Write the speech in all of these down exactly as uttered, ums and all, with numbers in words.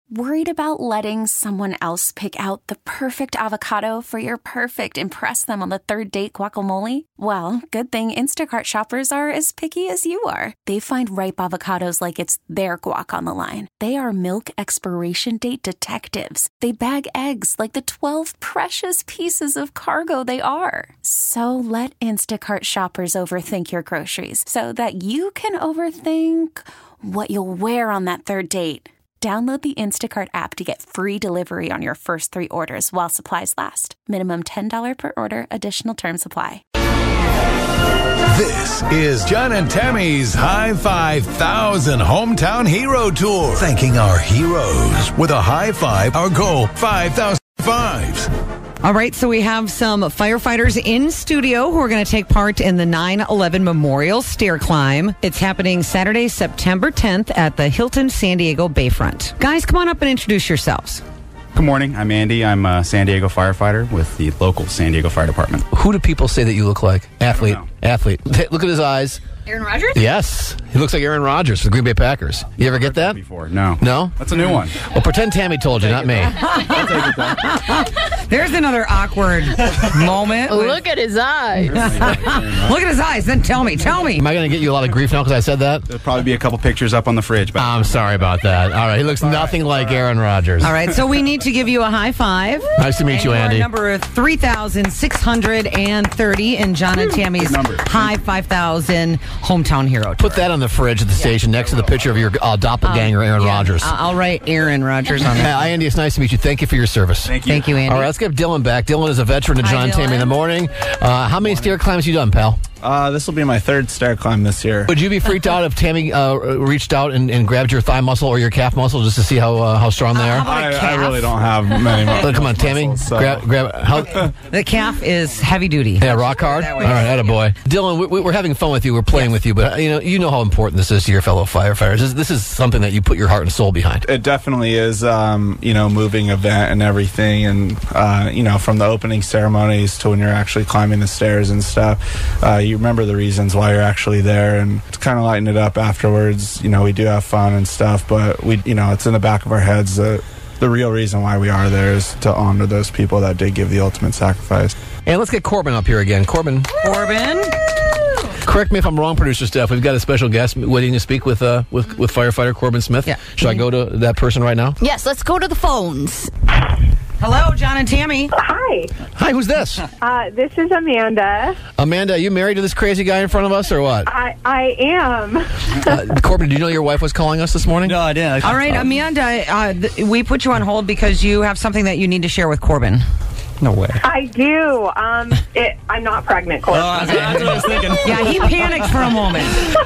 Worried about letting someone else pick out the perfect avocado for your perfect impress them on the third date guacamole? Well, good thing Instacart shoppers are as picky as you are. They find ripe avocados like it's their guac on the line. They are milk expiration date detectives. They bag eggs like the twelve precious pieces of cargo they are. So let Instacart shoppers overthink your groceries so that you can overthink what you'll wear on that third date. Download the Instacart app to get free delivery on your first three orders while supplies last. Minimum ten dollars per order. Additional terms apply. This is John and Tammy's High five thousand Hometown Hero Tour. Thanking our heroes with a high five, our goal, five thousand fives. All right, so we have some firefighters in studio who are going to take part in the nine eleven Memorial Stair Climb. It's happening Saturday, September tenth at the Hilton San Diego Bayfront. Guys, come on up and introduce yourselves. Good morning. I'm Andy. I'm a San Diego firefighter with the local San Diego Fire Department. Who do people say that you look like? Athlete. Athlete. Look at his eyes. Aaron Rodgers? Yes. He looks like Aaron Rodgers for the Green Bay Packers. You ever get that? Before. No. No? That's a new one. Well, pretend Tammy told you, not me. There's another awkward moment. with- Look at his eyes. Look at his eyes. Then tell me. Tell me. Am I going to get you a lot of grief now because I said that? There'll probably be a couple pictures up on the fridge. But I'm sorry about that. All right. He looks nothing like Aaron Rodgers. All right, so we need to give you a high five. Nice to meet you, And Andy. are number three thousand six hundred thirty in John and Tammy's number. High five thousand Hometown Hero. Put that on the fridge at the station next to the picture of your uh, doppelganger, Aaron Yeah, Rodgers. I- I'll write Aaron Rodgers on there. Hi, Andy. It's nice to meet you. Thank you for your service. Thank you. Thank you, Andy. All right, let's get Dylan back. Dylan is a veteran of Hi, John and Tammy in the Dylan. morning. Uh, how many stair climbs you done, pal? Uh, this will be my third stair climb this year. Would you be freaked out if Tammy uh, reached out and, and grabbed your thigh muscle or your calf muscle just to see how uh, how strong they are? how about- I, I calf? really don't have many more. Look, come on, Tammy. muscles, so- Grab, grab. How, The calf is heavy duty. yeah, rock hard. All right, attaboy. Dylan, we, we're having fun with you. We're playing with you, but uh, you know, you know how important this is to your fellow firefighters. This, this is something that you put your heart and soul behind. It definitely is, um, you know, moving event and everything. And, uh, you know, from the opening ceremonies to when you're actually climbing the stairs and stuff, uh, you remember the reasons why you're actually there. And it's kind of lighten it up afterwards. You know, we do have fun and stuff, but we, you know, it's in the back of our heads that the real reason why we are there is to honor those people that did give the ultimate sacrifice. And let's get Corbin up here again. Corbin, Corbin. correct me if I'm wrong, producer Steph. We've got a special guest waiting to speak with uh, with, with firefighter Corbin Smith. Yeah. Should I go to that person right now? Yes, let's go to the phones. Hello, John and Tammy. Hi, Hi, who's this? uh, this is Amanda. Amanda, are you married to this crazy guy in front of us or what? I, I am. Uh, Corbin, do you know your wife was calling us this morning? No, I didn't. All right, Amanda, uh, th- we put you on hold because you have something that you need to share with Corbin. No way. I do. Um, it, I'm not pregnant, Corbin. Oh, that's, that's what I was thinking. Yeah, he panicked for a moment.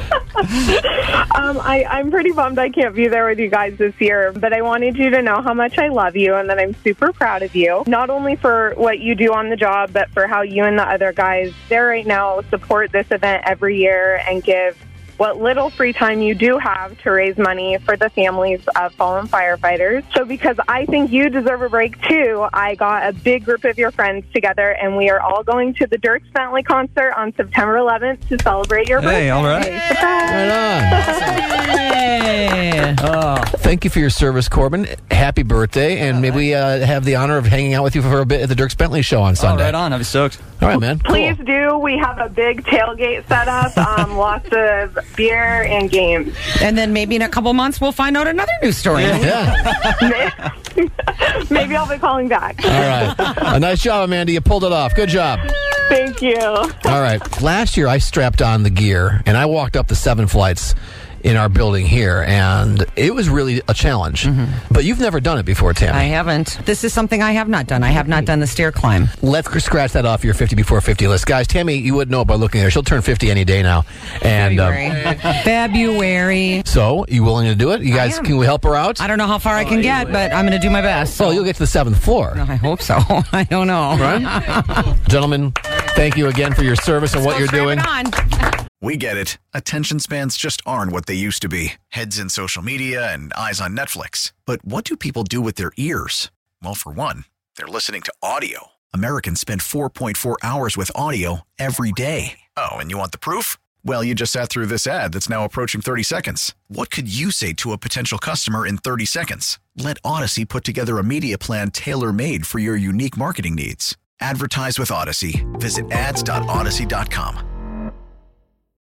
Um, I, I'm pretty bummed I can't be there with you guys this year, but I wanted you to know how much I love you and that I'm super proud of you, not only for what you do on the job, but for how you and the other guys there right now support this event every year and give what little free time you do have to raise money for the families of fallen firefighters. So because I think you deserve a break too, I got a big group of your friends together and we are all going to the Dirk Bentley concert on September eleventh to celebrate your birthday. Hey, all right. Surprise! Right on. Hey. Thank you for your service, Corbin. Happy birthday, and maybe we uh, have the honor of hanging out with you for a bit at the Dirk Bentley show on Sunday. Oh, right on. I'll be stoked. All right, man. Please Cool. do. We have a big tailgate set up, um, lots of beer and games. And then maybe in a couple months we'll find out another news story. Yeah. Maybe I'll be calling back. All right. A nice job, Amanda. You pulled it off. Good job. Thank you. All right. Last year, I strapped on the gear, and I walked up the seven flights in our building here, and it was really a challenge. Mm-hmm. But you've never done it before, Tammy. I haven't. This is something I have not done. I have not done the stair climb. Let's scratch that off your fifty before fifty list. Guys, Tammy, you wouldn't know by looking at her. She'll turn fifty any day now. And February. February. So, you willing to do it? You guys, am. can we help her out? I don't know how far I can get, but I'm going to do my best. Well, you'll get to the seventh floor. I hope so. I don't know. Right? Gentlemen, thank you again for your service and what you're doing. On. We get it. Attention spans just aren't what they used to be. Heads in social media and eyes on Netflix. But what do people do with their ears? Well, for one, they're listening to audio. Americans spend four point four hours with audio every day. Oh, and you want the proof? Well, you just sat through this ad that's now approaching thirty seconds. What could you say to a potential customer in thirty seconds? Let Odyssey put together a media plan tailor-made for your unique marketing needs. Advertise with Odyssey. Visit ads dot odyssey dot com.